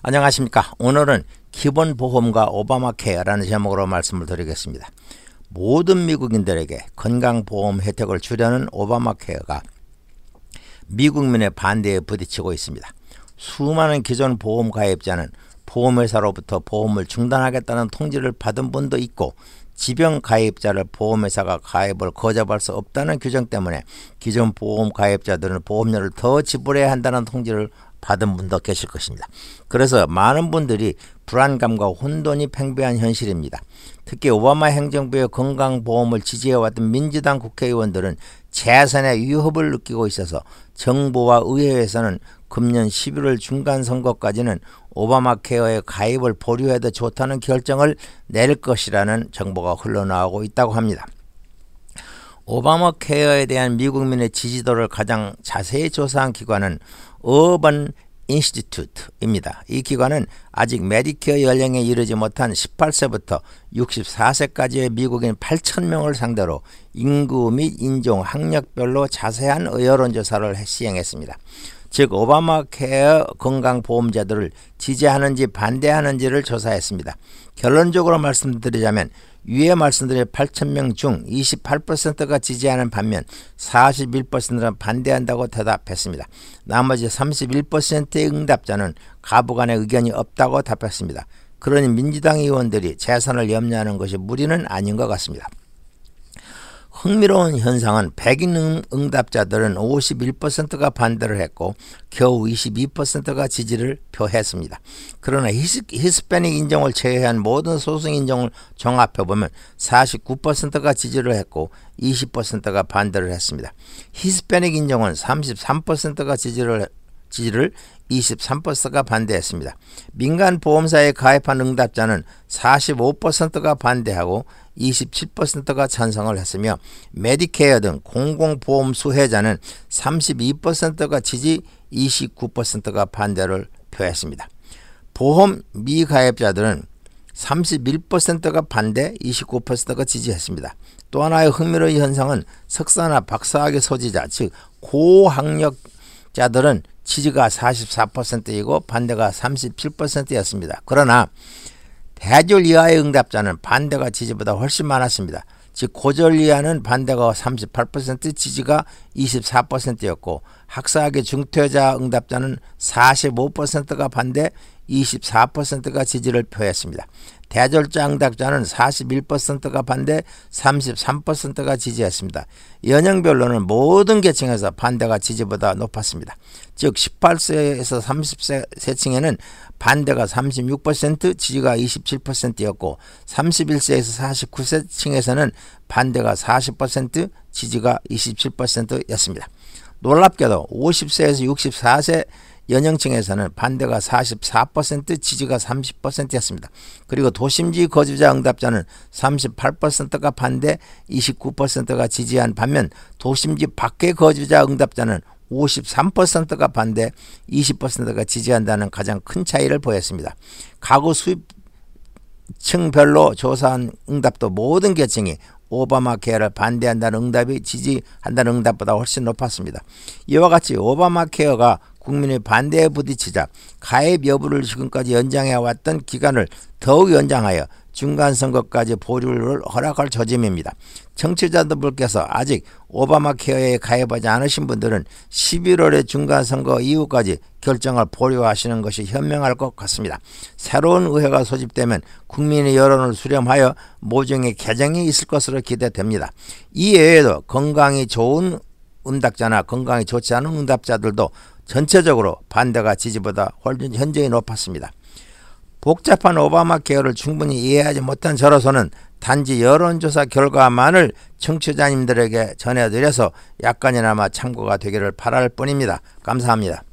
안녕하십니까. 오늘은 기본보험과 오바마 케어라는 제목으로 말씀을 드리겠습니다. 모든 미국인들에게 건강보험 혜택을 주려는 오바마 케어가 미국민의 반대에 부딪히고 있습니다. 수많은 기존 보험 가입자는 보험회사로부터 보험을 중단하겠다는 통지를 받은 분도 있고, 지병 가입자를 보험회사가 가입을 거절할 수 없다는 규정 때문에 기존 보험 가입자들은 보험료를 더 지불해야 한다는 통지를 받은 분도 계실 것입니다. 그래서 많은 분들이 불안감과 혼돈이 팽배한 현실입니다. 특히 오바마 행정부의 건강보험을 지지해왔던 민주당 국회의원들은 재선의 위협을 느끼고 있어서 정부와 의회에서는 금년 11월 중간선거까지는 오바마 케어에 가입을 보류해도 좋다는 결정을 내릴 것이라는 정보가 흘러나오고 있다고 합니다. 오바마 케어에 대한 미국민의 지지도를 가장 자세히 조사한 기관은 어반 인스티튜트입니다. 이 기관은 아직 메디케어 연령에 이르지 못한 18세부터 64세까지의 미국인 8,000명을 상대로 인구 및 인종, 학력별로 자세한 여론조사를 시행했습니다. 즉 오바마 케어 건강보험자들을 지지하는지 반대하는지를 조사했습니다. 결론적으로 말씀드리자면 위에 말씀드린 8,000명 중 28%가 지지하는 반면 41%는 반대한다고 대답했습니다. 나머지 31%의 응답자는 가부간의 의견이 없다고 답했습니다. 그러니 민주당 의원들이 재선을 염려하는 것이 무리는 아닌 것 같습니다. 흥미로운 현상은 백인 응답자들은 51%가 반대를 했고 겨우 22%가 지지를 표했습니다. 그러나 히스패닉 인종을 제외한 모든 소수 인종을 종합해보면 49%가 지지를 했고 20%가 반대를 했습니다. 히스패닉 인종은 33%가 지지를 23%가 반대했습니다. 민간 보험사에 가입한 응답자는 45%가 반대하고 27%가 찬성을 했으며 메디케어 등 공공보험 수혜자는 32%가 지지, 29%가 반대를 표했습니다. 보험 미가입자들은 31%가 반대, 29%가 지지했습니다. 또 하나의 흥미로운 현상은 석사나 박사학위 소지자, 즉 고학력자들은 지지가 44%이고 반대가 37%였습니다. 그러나 대졸 이하의 응답자는 반대가 지지보다 훨씬 많았습니다. 즉 고졸 이하는 반대가 38%, 지지가 24%였고 학사학위 중퇴자 응답자는 45%가 반대, 24%가 지지를 표했습니다. 대졸자 응답자는 41%가 반대, 33%가 지지했습니다. 연령별로는 모든 계층에서 반대가 지지보다 높았습니다. 즉 18세에서 30세 층에는 반대가 36%, 지지가 27%였고 31세에서 49세 층에서는 반대가 40%, 지지가 27%였습니다. 놀랍게도 50세에서 64세 연령층에서는 반대가 44%, 지지가 30%였습니다. 그리고 도심지 거주자 응답자는 38%가 반대, 29%가 지지한 반면 도심지 밖의 거주자 응답자는 53%가 반대, 20%가 지지한다는 가장 큰 차이를 보였습니다. 가구 수입층별로 조사한 응답도 모든 계층이 오바마 케어를 반대한다는 응답이 지지한다는 응답보다 훨씬 높았습니다. 이와 같이 오바마 케어가 국민의 반대에 부딪히자 가입 여부를 지금까지 연장해왔던 기간을 더욱 연장하여 중간선거까지 보류를 허락할 조짐입니다. 청취자분들께서 아직 오바마 케어에 가입하지 않으신 분들은 11월의 중간선거 이후까지 결정을 보류하시는 것이 현명할 것 같습니다. 새로운 의회가 소집되면 국민의 여론을 수렴하여 모종의 개정이 있을 것으로 기대됩니다. 이 외에도 건강이 좋은 응답자나 건강이 좋지 않은 응답자들도 전체적으로 반대가 지지보다 현저히 높았습니다. 복잡한 오바마 케어를 충분히 이해하지 못한 저로서는 단지 여론조사 결과만을 청취자님들에게 전해드려서 약간이나마 참고가 되기를 바랄 뿐입니다. 감사합니다.